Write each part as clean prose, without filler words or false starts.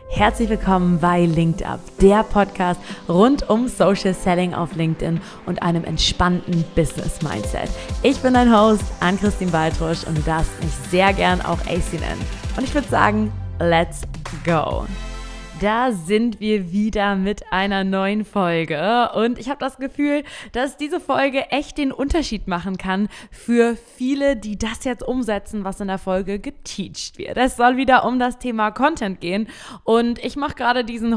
Herzlich willkommen bei Linked Up, der Podcast rund um Social Selling auf LinkedIn und einem entspannten Business Mindset. Ich bin dein Host, Ann-Christine Baltrusch, und du darfst mich sehr gern auch AC nennen. Und ich würde sagen, let's go! Da sind wir wieder mit einer neuen Folge und ich habe das Gefühl, dass diese Folge echt den Unterschied machen kann für viele, die das jetzt umsetzen, was in der Folge geteacht wird. Es soll wieder um das Thema Content gehen und ich mache gerade diesen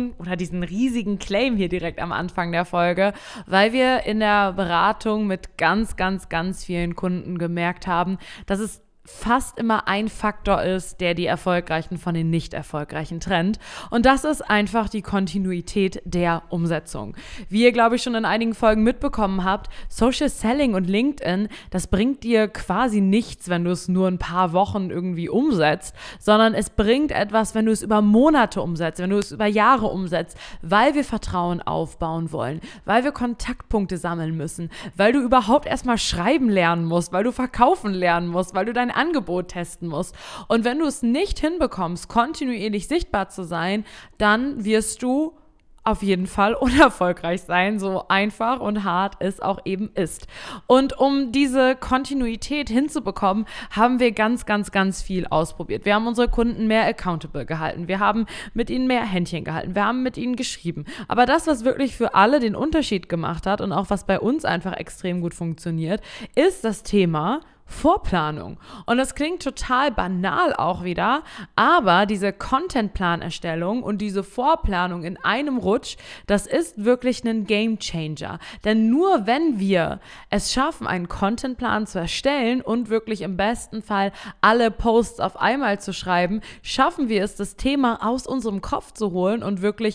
riesigen Claim hier direkt am Anfang der Folge, weil wir in der Beratung mit ganz vielen Kunden gemerkt haben, dass es fast immer ein Faktor ist, der die Erfolgreichen von den Nicht-Erfolgreichen trennt. Und das ist einfach die Kontinuität der Umsetzung. Wie ihr, glaube ich, schon in einigen Folgen mitbekommen habt, Social Selling und LinkedIn, das bringt dir quasi nichts, wenn du es nur ein paar Wochen irgendwie umsetzt, sondern es bringt etwas, wenn du es über Monate umsetzt, wenn du es über Jahre umsetzt, weil wir Vertrauen aufbauen wollen, weil wir Kontaktpunkte sammeln müssen, weil du überhaupt erstmal schreiben lernen musst, weil du verkaufen lernen musst, weil du dein Angebot testen musst. Und wenn du es nicht hinbekommst, kontinuierlich sichtbar zu sein, dann wirst du auf jeden Fall unerfolgreich sein, so einfach und hart es auch eben ist. Und um diese Kontinuität hinzubekommen, haben wir ganz viel ausprobiert. Wir haben unsere Kunden mehr accountable gehalten. Wir haben mit ihnen mehr Händchen gehalten. Wir haben mit ihnen geschrieben. Aber das, was wirklich für alle den Unterschied gemacht hat und auch was bei uns einfach extrem gut funktioniert, ist das Thema Vorplanung. Und das klingt total banal auch wieder, aber diese Contentplan-Erstellung und diese Vorplanung in einem Rutsch, das ist wirklich ein Gamechanger. Denn nur wenn wir es schaffen, einen Contentplan zu erstellen und wirklich im besten Fall alle Posts auf einmal zu schreiben, schaffen wir es, das Thema aus unserem Kopf zu holen und wirklich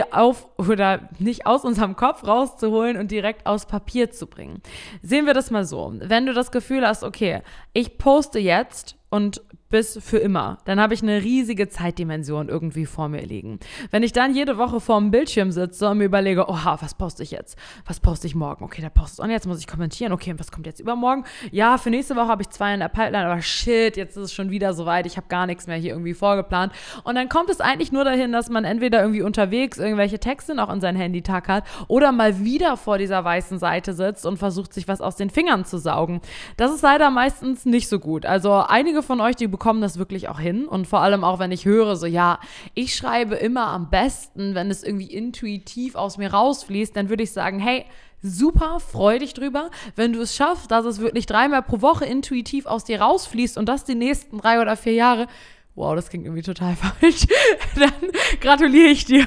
nicht aus unserem Kopf rauszuholen und direkt aufs Papier zu bringen. Sehen wir das mal so. Wenn du das Gefühl hast, okay, ich poste jetzt und bis für immer, dann habe ich eine riesige Zeitdimension irgendwie vor mir liegen. Wenn ich dann jede Woche vor dem Bildschirm sitze und mir überlege, oha, was poste ich jetzt? Was poste ich morgen? Okay, der postet und jetzt muss ich kommentieren. Okay, und was kommt jetzt übermorgen? Ja, für nächste Woche habe ich 2 in der Pipeline, aber shit, jetzt ist es schon wieder soweit. Ich habe gar nichts mehr hier irgendwie vorgeplant. Und dann kommt es eigentlich nur dahin, dass man entweder irgendwie unterwegs irgendwelche Texte noch in sein Handy tackert oder mal wieder vor dieser weißen Seite sitzt und versucht, sich was aus den Fingern zu saugen. Das ist leider meistens nicht so gut. Also einige von euch, die bekommen das wirklich auch hin und vor allem auch, wenn ich höre, so ja, ich schreibe immer am besten, wenn es irgendwie intuitiv aus mir rausfließt, dann würde ich sagen, hey, super, freu dich drüber, wenn du es schaffst, dass es wirklich 3-mal pro Woche intuitiv aus dir rausfließt und das die nächsten 3 oder 4 Jahre. Wow, das klingt irgendwie total falsch. Dann gratuliere ich dir.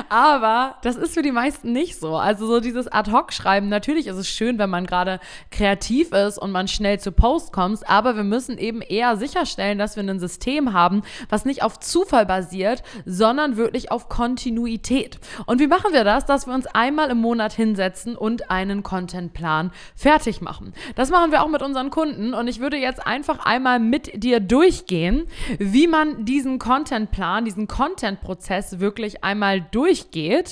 Aber das ist für die meisten nicht so. Also so dieses Ad-Hoc-Schreiben, natürlich ist es schön, wenn man gerade kreativ ist und man schnell zu Post kommt, aber wir müssen eben eher sicherstellen, dass wir ein System haben, was nicht auf Zufall basiert, sondern wirklich auf Kontinuität. Und wie machen wir das? Dass wir uns einmal im Monat hinsetzen und einen Contentplan fertig machen. Das machen wir auch mit unseren Kunden und ich würde jetzt einfach einmal mit dir durchgehen, wie man diesen Contentplan, diesen Content-Prozess wirklich einmal durchgeht,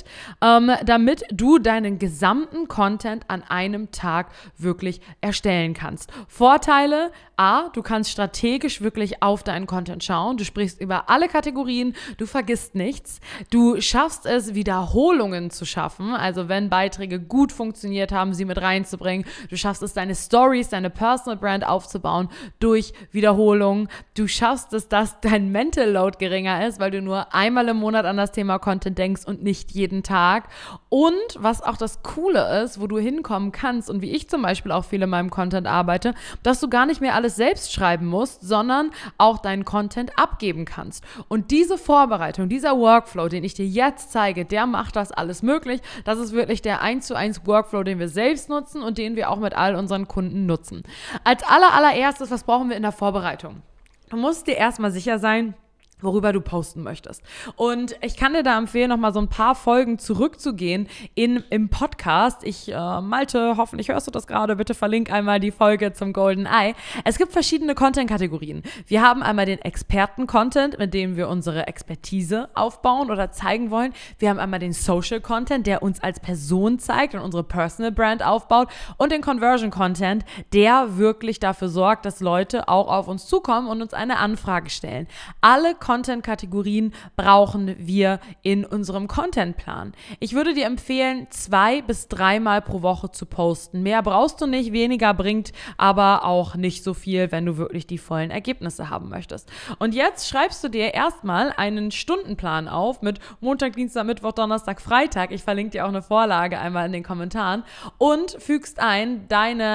damit du deinen gesamten Content an einem Tag wirklich erstellen kannst. Vorteile: A, du kannst strategisch wirklich auf deinen Content schauen, du sprichst über alle Kategorien, du vergisst nichts, du schaffst es, Wiederholungen zu schaffen, also wenn Beiträge gut funktioniert haben, sie mit reinzubringen, du schaffst es, deine Stories, deine Personal Brand aufzubauen durch Wiederholungen, du schaffst es, dass dein Mental Load geringer ist, weil du nur einmal im Monat an das Thema Content denkst und nicht jeden Tag. Und was auch das Coole ist, wo du hinkommen kannst und wie ich zum Beispiel auch viel in meinem Content arbeite, dass du gar nicht mehr alles selbst schreiben musst, sondern auch deinen Content abgeben kannst. Und diese Vorbereitung, dieser Workflow, den ich dir jetzt zeige, der macht das alles möglich. Das ist wirklich der 1:1 Workflow, den wir selbst nutzen und den wir auch mit all unseren Kunden nutzen. Als allererstes, was brauchen wir in der Vorbereitung? Du musst dir erstmal sicher sein, worüber du posten möchtest. Und ich kann dir da empfehlen, nochmal so ein paar Folgen zurückzugehen im Podcast. Malte, hoffentlich hörst du das gerade, bitte verlink einmal die Folge zum Golden Eye. Es gibt verschiedene Content-Kategorien. Wir haben einmal den Experten-Content, mit dem wir unsere Expertise aufbauen oder zeigen wollen. Wir haben einmal den Social-Content, der uns als Person zeigt und unsere Personal Brand aufbaut. Und den Conversion-Content, der wirklich dafür sorgt, dass Leute auch auf uns zukommen und uns eine Anfrage stellen. Alle Content-Kategorien brauchen wir in unserem Contentplan? Ich würde dir empfehlen, 2 bis 3 Mal pro Woche zu posten. Mehr brauchst du nicht, weniger bringt aber auch nicht so viel, wenn du wirklich die vollen Ergebnisse haben möchtest. Und jetzt schreibst du dir erstmal einen Stundenplan auf mit Montag, Dienstag, Mittwoch, Donnerstag, Freitag. Ich verlinke dir auch eine Vorlage einmal in den Kommentaren und fügst ein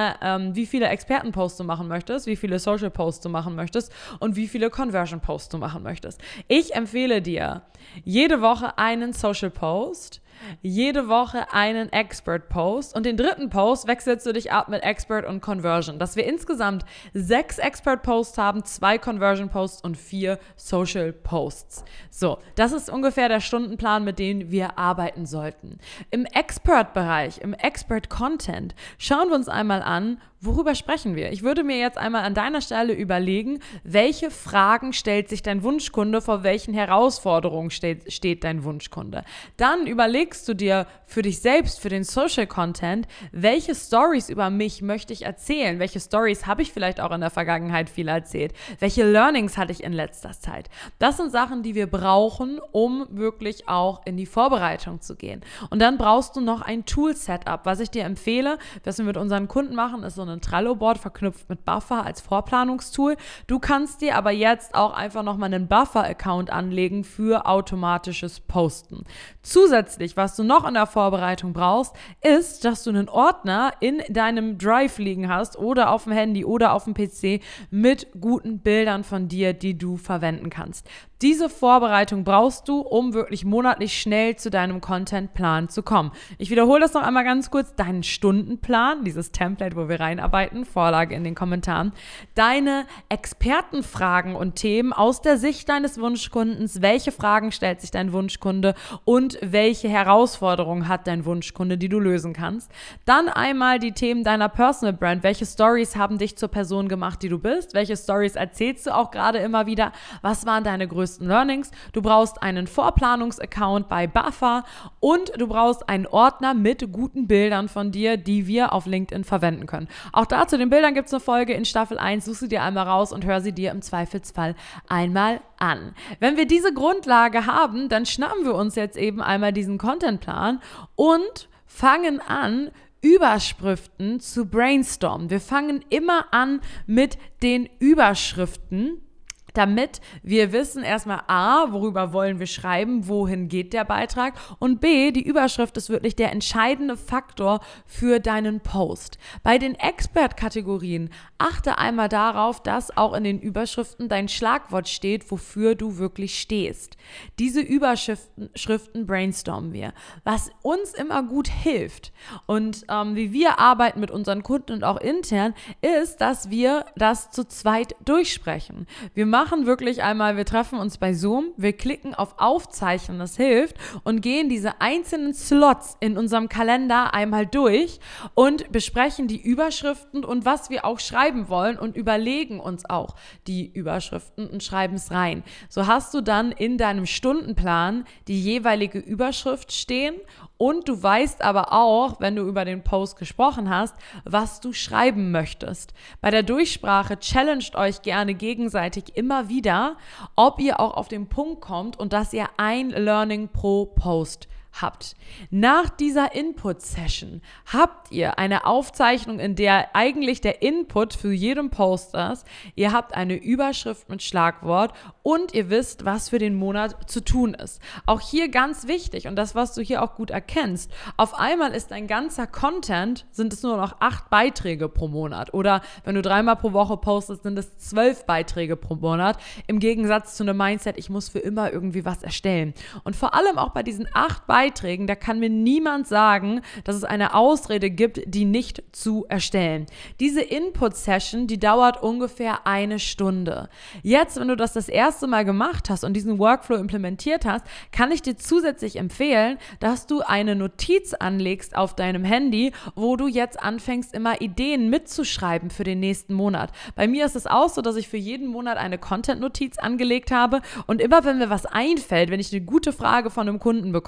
wie viele Expertenposts du machen möchtest, wie viele Social Posts du machen möchtest und wie viele Conversion Posts du machen möchtest. Ich empfehle dir jede Woche einen Social Post, jede Woche einen Expert-Post und den 3. Post wechselst du dich ab mit Expert und Conversion, dass wir insgesamt 6 Expert-Posts haben, 2 Conversion-Posts und 4 Social-Posts. So, das ist ungefähr der Stundenplan, mit dem wir arbeiten sollten. Im Expert-Bereich, im Expert-Content, schauen wir uns einmal an, worüber sprechen wir? Ich würde mir jetzt einmal an deiner Stelle überlegen, welche Fragen stellt sich dein Wunschkunde, vor welchen Herausforderungen steht dein Wunschkunde. Dann überlegst du dir für dich selbst, für den Social Content, welche Stories über mich möchte ich erzählen? Welche Stories habe ich vielleicht auch in der Vergangenheit viel erzählt? Welche Learnings hatte ich in letzter Zeit? Das sind Sachen, die wir brauchen, um wirklich auch in die Vorbereitung zu gehen. Und dann brauchst du noch ein Tool-Setup. Was ich dir empfehle, was wir mit unseren Kunden machen, ist so ein Trello-Board verknüpft mit Buffer als Vorplanungstool. Du kannst dir aber jetzt auch einfach nochmal einen Buffer-Account anlegen für automatisches Posten. Zusätzlich, was du noch in der Vorbereitung brauchst, ist, dass du einen Ordner in deinem Drive liegen hast oder auf dem Handy oder auf dem PC mit guten Bildern von dir, die du verwenden kannst. Diese Vorbereitung brauchst du, um wirklich monatlich schnell zu deinem Contentplan zu kommen. Ich wiederhole das noch einmal ganz kurz. Deinen Stundenplan, dieses Template, wo wir reinarbeiten, Vorlage in den Kommentaren. Deine Expertenfragen und Themen aus der Sicht deines Wunschkundens. Welche Fragen stellt sich dein Wunschkunde und welche Herausforderungen hat dein Wunschkunde, die du lösen kannst. Dann einmal die Themen deiner Personal Brand. Welche Stories haben dich zur Person gemacht, die du bist? Welche Stories erzählst du auch gerade immer wieder? Was waren deine größten Learnings? Du brauchst einen Vorplanungs-Account bei Buffer und du brauchst einen Ordner mit guten Bildern von dir, die wir auf LinkedIn verwenden können. Auch dazu den Bildern gibt es eine Folge in Staffel 1. Such sie dir einmal raus und hör sie dir im Zweifelsfall einmal an. Wenn wir diese Grundlage haben, dann schnappen wir uns jetzt eben einmal diesen Contentplan und fangen an, Überschriften zu brainstormen. Wir fangen immer an mit den Überschriften, damit wir wissen erstmal A, worüber wollen wir schreiben, wohin geht der Beitrag und B, die Überschrift ist wirklich der entscheidende Faktor für deinen Post. Bei den Expert-Kategorien achte einmal darauf, dass auch in den Überschriften dein Schlagwort steht, wofür du wirklich stehst. Diese Überschriften brainstormen wir. Was uns immer gut hilft und wie wir arbeiten mit unseren Kunden und auch intern, ist, dass wir das zu zweit durchsprechen. Wir machen wirklich einmal, wir treffen uns bei Zoom, wir klicken auf Aufzeichnen, das hilft und gehen diese einzelnen Slots in unserem Kalender einmal durch und besprechen die Überschriften und was wir auch schreiben wollen und überlegen uns auch die Überschriften und schreiben es rein. So hast du dann in deinem Stundenplan die jeweilige Überschrift stehen und du weißt aber auch, wenn du über den Post gesprochen hast, was du schreiben möchtest. Bei der Durchsprache challenged euch gerne gegenseitig immer wieder, ob ihr auch auf den Punkt kommt und dass ihr ein Learning pro Post habt. Nach dieser Input-Session habt ihr eine Aufzeichnung, in der eigentlich der Input für jeden Post ist. Ihr habt eine Überschrift mit Schlagwort und ihr wisst, was für den Monat zu tun ist. Auch hier ganz wichtig und das, was du hier auch gut erkennst, auf einmal ist dein ganzer Content, sind es nur noch 8 Beiträge pro Monat oder wenn du 3-mal pro Woche postest, sind es 12 Beiträge pro Monat, im Gegensatz zu einem Mindset, ich muss für immer irgendwie was erstellen. Und vor allem auch bei diesen 8 Beiträgen, da kann mir niemand sagen, dass es eine Ausrede gibt, die nicht zu erstellen. Diese Input-Session, die dauert ungefähr 1 Stunde. Jetzt, wenn du das erste Mal gemacht hast und diesen Workflow implementiert hast, kann ich dir zusätzlich empfehlen, dass du eine Notiz anlegst auf deinem Handy, wo du jetzt anfängst, immer Ideen mitzuschreiben für den nächsten Monat. Bei mir ist es auch so, dass ich für jeden Monat eine Content-Notiz angelegt habe und immer, wenn mir was einfällt, wenn ich eine gute Frage von einem Kunden bekomme,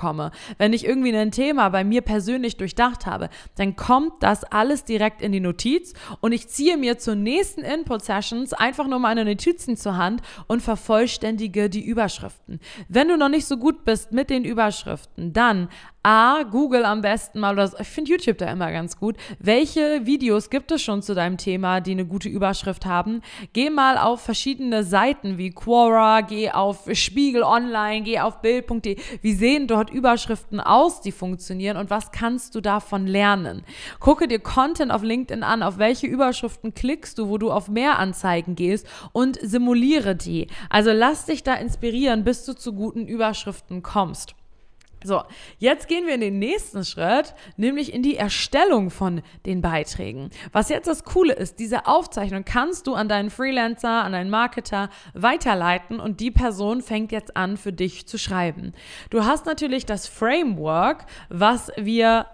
wenn ich irgendwie ein Thema bei mir persönlich durchdacht habe, dann kommt das alles direkt in die Notiz und ich ziehe mir zur nächsten Input-Sessions einfach nur meine Notizen zur Hand und vervollständige die Überschriften. Wenn du noch nicht so gut bist mit den Überschriften, dann Google am besten mal, oder ich finde YouTube da immer ganz gut, welche Videos gibt es schon zu deinem Thema, die eine gute Überschrift haben. Geh mal auf verschiedene Seiten wie Quora, geh auf Spiegel Online, geh auf Bild.de. Wie sehen dort Überschriften aus, die funktionieren und was kannst du davon lernen? Gucke dir Content auf LinkedIn an, auf welche Überschriften klickst du, wo du auf mehr Anzeigen gehst und simuliere die. Also lass dich da inspirieren, bis du zu guten Überschriften kommst. So, jetzt gehen wir in den nächsten Schritt, nämlich in die Erstellung von den Beiträgen. Was jetzt das Coole ist, diese Aufzeichnung kannst du an deinen Freelancer, an deinen Marketer weiterleiten und die Person fängt jetzt an, für dich zu schreiben. Du hast natürlich das Framework, was wir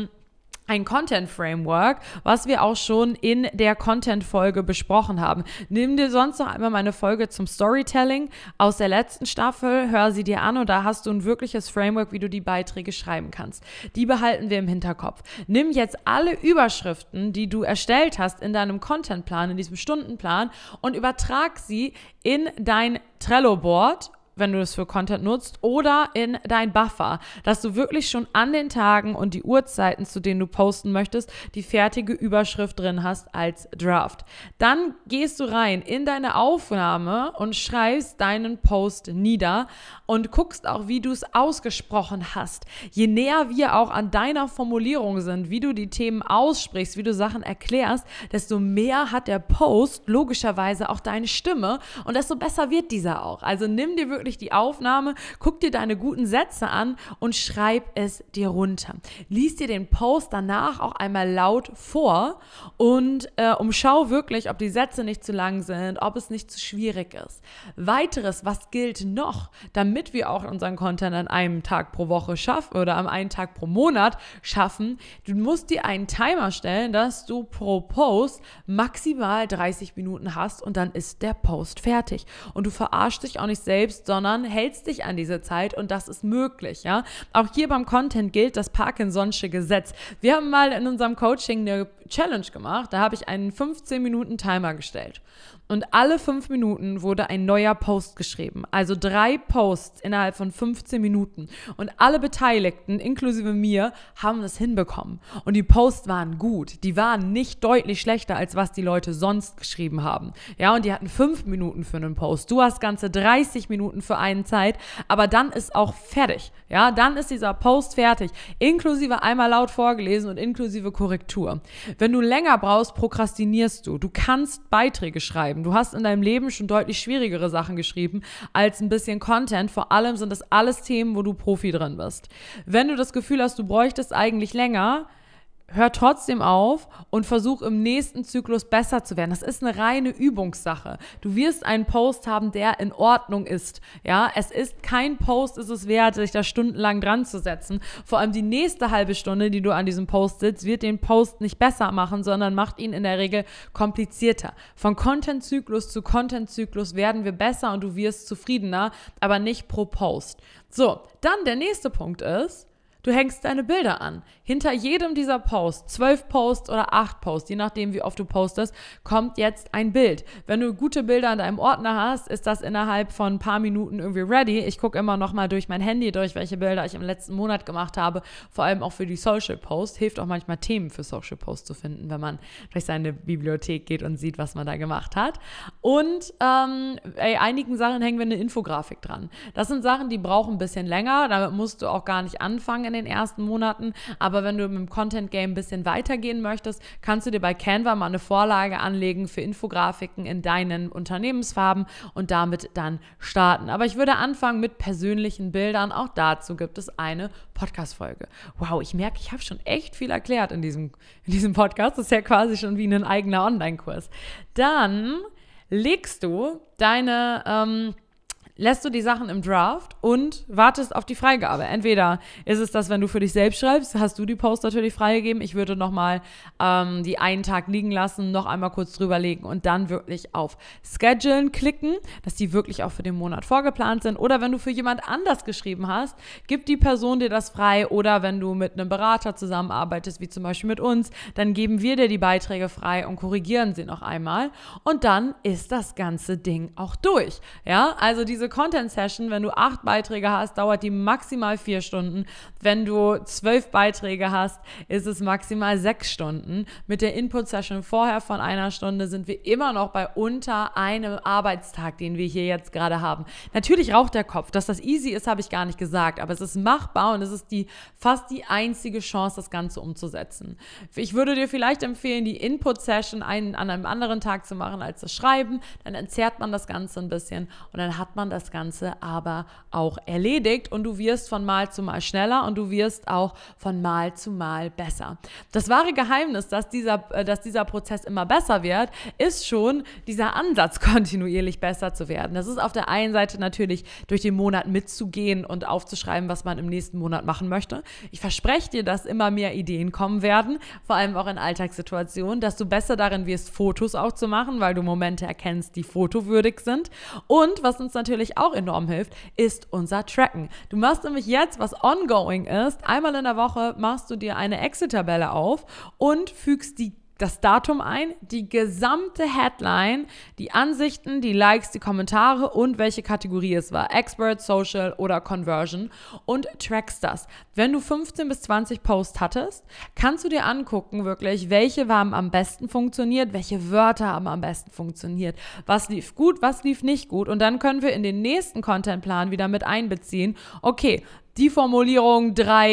ein Content-Framework, was wir auch schon in der Content-Folge besprochen haben. Nimm dir sonst noch einmal meine Folge zum Storytelling aus der letzten Staffel, hör sie dir an und da hast du ein wirkliches Framework, wie du die Beiträge schreiben kannst. Die behalten wir im Hinterkopf. Nimm jetzt alle Überschriften, die du erstellt hast in deinem Content-Plan, in diesem Stundenplan und übertrag sie in dein Trello-Board, wenn du das für Content nutzt, oder in dein Buffer, dass du wirklich schon an den Tagen und die Uhrzeiten, zu denen du posten möchtest, die fertige Überschrift drin hast als Draft. Dann gehst du rein in deine Aufnahme und schreibst deinen Post nieder und guckst auch, wie du es ausgesprochen hast. Je näher wir auch an deiner Formulierung sind, wie du die Themen aussprichst, wie du Sachen erklärst, desto mehr hat der Post logischerweise auch deine Stimme und desto besser wird dieser auch. Also nimm dir wirklich die Aufnahme, guck dir deine guten Sätze an und schreib es dir runter. Lies dir den Post danach auch einmal laut vor und umschau wirklich, ob die Sätze nicht zu lang sind, ob es nicht zu schwierig ist. Weiteres, was gilt noch, damit wir auch unseren Content an einem Tag pro Woche schaffen oder an einem Tag pro Monat schaffen, du musst dir einen Timer stellen, dass du pro Post maximal 30 Minuten hast und dann ist der Post fertig. Und du verarschst dich auch nicht selbst, sondern hältst dich an diese Zeit und das ist möglich, ja. Auch hier beim Content gilt das Parkinson'sche Gesetz. Wir haben mal in unserem Coaching eine Challenge gemacht, da habe ich einen 15-Minuten-Timer gestellt. Und alle 5 Minuten wurde ein neuer Post geschrieben. Also 3 Posts innerhalb von 15 Minuten. Und alle Beteiligten, inklusive mir, haben das hinbekommen. Und die Posts waren gut. Die waren nicht deutlich schlechter, als was die Leute sonst geschrieben haben. Ja, und die hatten 5 Minuten für einen Post. Du hast ganze 30 Minuten für eine Zeit. Aber dann ist auch fertig. Ja, dann ist dieser Post fertig. Inklusive einmal laut vorgelesen und inklusive Korrektur. Wenn du länger brauchst, prokrastinierst du. Du kannst Beiträge schreiben. Du hast in deinem Leben schon deutlich schwierigere Sachen geschrieben als ein bisschen Content. Vor allem sind das alles Themen, wo du Profi drin bist. Wenn du das Gefühl hast, du bräuchtest eigentlich länger, hör trotzdem auf und versuch im nächsten Zyklus besser zu werden. Das ist eine reine Übungssache. Du wirst einen Post haben, der in Ordnung ist. Ja, es ist kein Post, ist es wert, sich da stundenlang dran zu setzen. Vor allem die nächste halbe Stunde, die du an diesem Post sitzt, wird den Post nicht besser machen, sondern macht ihn in der Regel komplizierter. Von Content-Zyklus zu Content-Zyklus werden wir besser und du wirst zufriedener, aber nicht pro Post. So, dann der nächste Punkt ist, du hängst deine Bilder an. Hinter jedem dieser Posts, 12 Posts oder 8 Posts, je nachdem wie oft du postest, kommt jetzt ein Bild. Wenn du gute Bilder in deinem Ordner hast, ist das innerhalb von ein paar Minuten irgendwie ready. Ich gucke immer noch mal durch mein Handy durch, welche Bilder ich im letzten Monat gemacht habe, vor allem auch für die Social Posts. Hilft auch manchmal Themen für Social Posts zu finden, wenn man durch seine Bibliothek geht und sieht, was man da gemacht hat. Und einigen Sachen hängen wir eine Infografik dran. Das sind Sachen, die brauchen ein bisschen länger, damit musst du auch gar nicht anfangen in den ersten Monaten, aber wenn du im Content-Game ein bisschen weitergehen möchtest, kannst du dir bei Canva mal eine Vorlage anlegen für Infografiken in deinen Unternehmensfarben und damit dann starten. Aber ich würde anfangen mit persönlichen Bildern, auch dazu gibt es eine Podcast-Folge. Wow, ich merke, ich habe schon echt viel erklärt in diesem Podcast, das ist ja quasi schon wie ein eigener Online-Kurs. Dann legst du deine lässt du die Sachen im Draft und wartest auf die Freigabe. Entweder ist es das, wenn du für dich selbst schreibst, hast du die Post natürlich freigegeben. Ich würde nochmal die einen Tag liegen lassen, noch einmal kurz drüber legen und dann wirklich auf Schedulen klicken, dass die wirklich auch für den Monat vorgeplant sind. Oder wenn du für jemand anders geschrieben hast, gib die Person dir das frei. Oder wenn du mit einem Berater zusammenarbeitest, wie zum Beispiel mit uns, dann geben wir dir die Beiträge frei und korrigieren sie noch einmal. Und dann ist das ganze Ding auch durch. Ja, also diese Content-Session, wenn du 8 Beiträge hast, dauert die maximal 4 Stunden. Wenn du 12 Beiträge hast, ist es maximal 6 Stunden. Mit der Input-Session vorher von 1 Stunde sind wir immer noch bei unter einem Arbeitstag, den wir hier jetzt gerade haben. Natürlich raucht der Kopf. Dass das easy ist, habe ich gar nicht gesagt, aber es ist machbar und es ist fast die einzige Chance, das Ganze umzusetzen. Ich würde dir vielleicht empfehlen, die Input-Session an einem anderen Tag zu machen als das Schreiben. Dann entzerrt man das Ganze ein bisschen und dann hat man das Ganze aber auch erledigt und du wirst von Mal zu Mal schneller und du wirst auch von Mal zu Mal besser. Das wahre Geheimnis, dass dieser Prozess immer besser wird, ist schon dieser Ansatz, kontinuierlich besser zu werden. Das ist auf der einen Seite natürlich durch den Monat mitzugehen und aufzuschreiben, was man im nächsten Monat machen möchte. Ich verspreche dir, dass immer mehr Ideen kommen werden, vor allem auch in Alltagssituationen, dass du besser darin wirst, Fotos auch zu machen, weil du Momente erkennst, die fotowürdig sind. Und was uns natürlich auch enorm hilft, ist unser Tracken. Du machst nämlich jetzt, was ongoing ist, einmal in der Woche machst du dir eine Excel-Tabelle auf und fügst das Datum ein, die gesamte Headline, die Ansichten, die Likes, die Kommentare und welche Kategorie es war, Expert, Social oder Conversion und trackst das. Wenn du 15 bis 20 Posts hattest, kannst du dir angucken wirklich, welche haben am besten funktioniert, welche Wörter haben am besten funktioniert, was lief gut, was lief nicht gut und dann können wir in den nächsten Contentplan wieder mit einbeziehen, okay, die Formulierung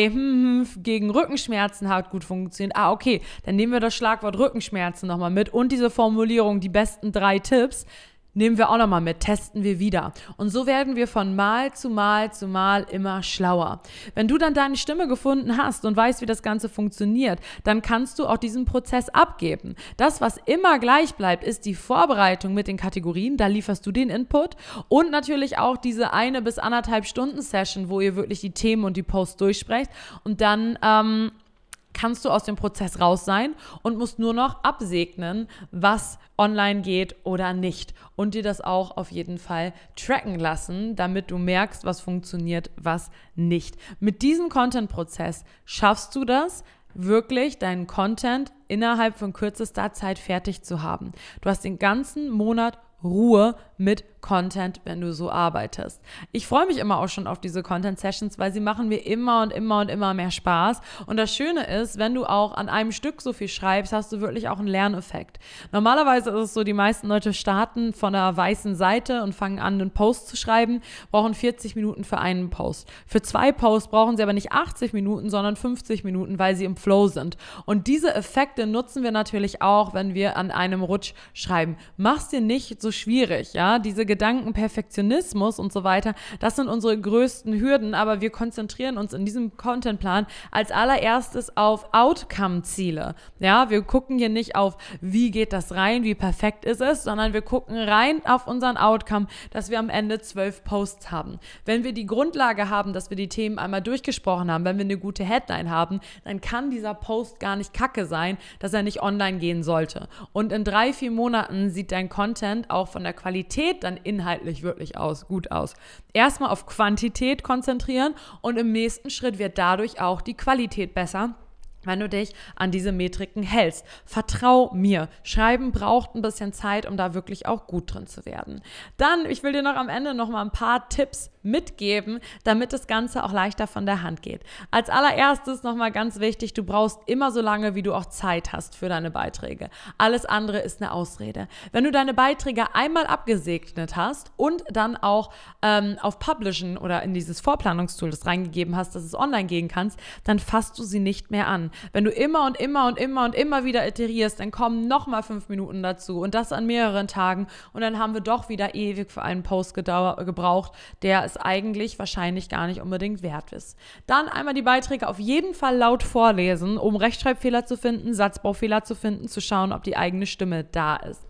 3 gegen Rückenschmerzen hat gut funktioniert. Okay, dann nehmen wir das Schlagwort Rückenschmerzen nochmal mit und diese Formulierung, die besten 3 Tipps, nehmen wir auch nochmal mit, testen wir wieder. Und so werden wir von Mal zu Mal zu Mal immer schlauer. Wenn du dann deine Stimme gefunden hast und weißt, wie das Ganze funktioniert, dann kannst du auch diesen Prozess abgeben. Das, was immer gleich bleibt, ist die Vorbereitung mit den Kategorien. Da lieferst du den Input und natürlich auch diese 1 bis 1,5 Stunden Session, wo ihr wirklich die Themen und die Posts durchsprecht und dann kannst du aus dem Prozess raus sein und musst nur noch absegnen, was online geht oder nicht und dir das auch auf jeden Fall tracken lassen, damit du merkst, was funktioniert, was nicht. Mit diesem Content-Prozess schaffst du das, wirklich deinen Content innerhalb von kürzester Zeit fertig zu haben. Du hast den ganzen Monat Ruhe mit Content, wenn du so arbeitest. Ich freue mich immer auch schon auf diese Content-Sessions, weil sie machen mir immer und immer und immer mehr Spaß. Und das Schöne ist, wenn du auch an einem Stück so viel schreibst, hast du wirklich auch einen Lerneffekt. Normalerweise ist es so, die meisten Leute starten von einer weißen Seite und fangen an, einen Post zu schreiben, brauchen 40 Minuten für einen Post. Für 2 Posts brauchen sie aber nicht 80 Minuten, sondern 50 Minuten, weil sie im Flow sind. Und diese Effekte nutzen wir natürlich auch, wenn wir an einem Rutsch schreiben. Mach's dir nicht so schwierig, ja, diese Gedanken, Perfektionismus und so weiter, das sind unsere größten Hürden, aber wir konzentrieren uns in diesem Contentplan als allererstes auf Outcome-Ziele, ja, wir gucken hier nicht auf, wie geht das rein, wie perfekt ist es, sondern wir gucken rein auf unseren Outcome, dass wir am Ende 12 Posts haben. Wenn wir die Grundlage haben, dass wir die Themen einmal durchgesprochen haben, wenn wir eine gute Headline haben, dann kann dieser Post gar nicht kacke sein, dass er nicht online gehen sollte. Und in 3-4 Monaten sieht dein Content auch von der Qualität dann inhaltlich wirklich gut aus. Erstmal auf Quantität konzentrieren und im nächsten Schritt wird dadurch auch die Qualität besser, wenn du dich an diese Metriken hältst. Vertrau mir. Schreiben braucht ein bisschen Zeit, um da wirklich auch gut drin zu werden. Dann, ich will dir noch am Ende noch mal ein paar Tipps mitgeben, damit das Ganze auch leichter von der Hand geht. Als allererstes nochmal ganz wichtig, du brauchst immer so lange, wie du auch Zeit hast für deine Beiträge. Alles andere ist eine Ausrede. Wenn du deine Beiträge einmal abgesegnet hast und dann auch auf Publishen oder in dieses Vorplanungstool das reingegeben hast, dass es online gehen kannst, dann fasst du sie nicht mehr an. Wenn du immer und immer und immer und immer wieder iterierst, dann kommen nochmal 5 Minuten dazu und das an mehreren Tagen und dann haben wir doch wieder ewig für einen Post gebraucht, der es eigentlich wahrscheinlich gar nicht unbedingt wert ist. Dann einmal die Beiträge auf jeden Fall laut vorlesen, um Rechtschreibfehler zu finden, Satzbaufehler zu finden, zu schauen, ob die eigene Stimme da ist.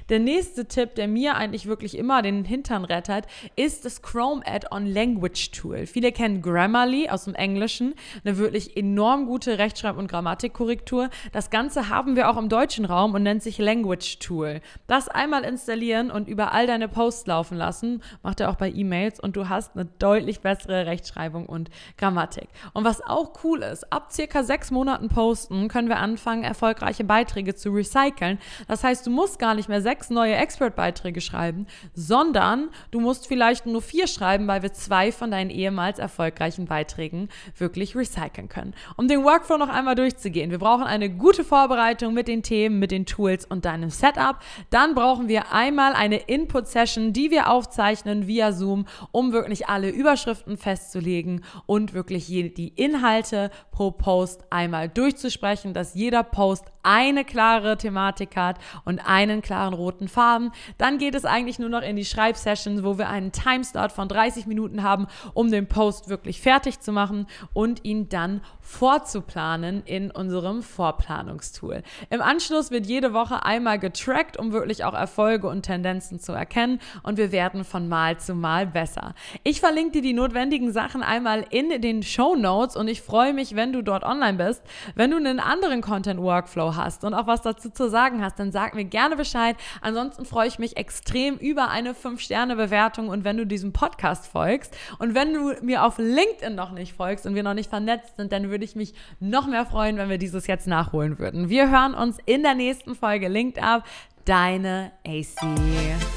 Der nächste Tipp, der mir eigentlich wirklich immer den Hintern rettet, ist das Chrome Add-on Language Tool. Viele kennen Grammarly aus dem Englischen, eine wirklich enorm gute Rechtschreib- und Grammatikkorrektur. Das Ganze haben wir auch im deutschen Raum und nennt sich Language Tool. Das einmal installieren und über all deine Posts laufen lassen, macht er auch bei E-Mails, und du hast eine deutlich bessere Rechtschreibung und Grammatik. Und was auch cool ist, ab circa 6 Monaten posten können wir anfangen, erfolgreiche Beiträge zu recyceln. Das heißt, du musst gar nicht mehr 6 neue Expert-Beiträge schreiben, sondern du musst vielleicht nur 4 schreiben, weil wir 2 von deinen ehemals erfolgreichen Beiträgen wirklich recyceln können. Um den Workflow noch einmal durchzugehen, wir brauchen eine gute Vorbereitung mit den Themen, mit den Tools und deinem Setup. Dann brauchen wir einmal eine Input-Session, die wir aufzeichnen via Zoom, um wirklich alle Überschriften festzulegen und wirklich die Inhalte pro Post einmal durchzusprechen, dass jeder Post eine klare Thematik hat und einen klaren roten Faden. Dann geht es eigentlich nur noch in die Schreibsessions, wo wir einen Timestart von 30 Minuten haben, um den Post wirklich fertig zu machen und ihn dann vorzuplanen in unserem Vorplanungstool. Im Anschluss wird jede Woche einmal getrackt, um wirklich auch Erfolge und Tendenzen zu erkennen, und wir werden von Mal zu Mal besser. Ich verlinke dir die notwendigen Sachen einmal in den Shownotes, und ich freue mich, wenn du dort online bist. Wenn du einen anderen Content-Workflow hast und auch was dazu zu sagen hast, dann sag mir gerne Bescheid. Ansonsten freue ich mich extrem über eine 5-Sterne-Bewertung, und wenn du diesem Podcast folgst und wenn du mir auf LinkedIn noch nicht folgst und wir noch nicht vernetzt sind, dann würde ich mich noch mehr freuen, wenn wir dieses jetzt nachholen würden. Wir hören uns in der nächsten Folge. Linked Up, deine AC.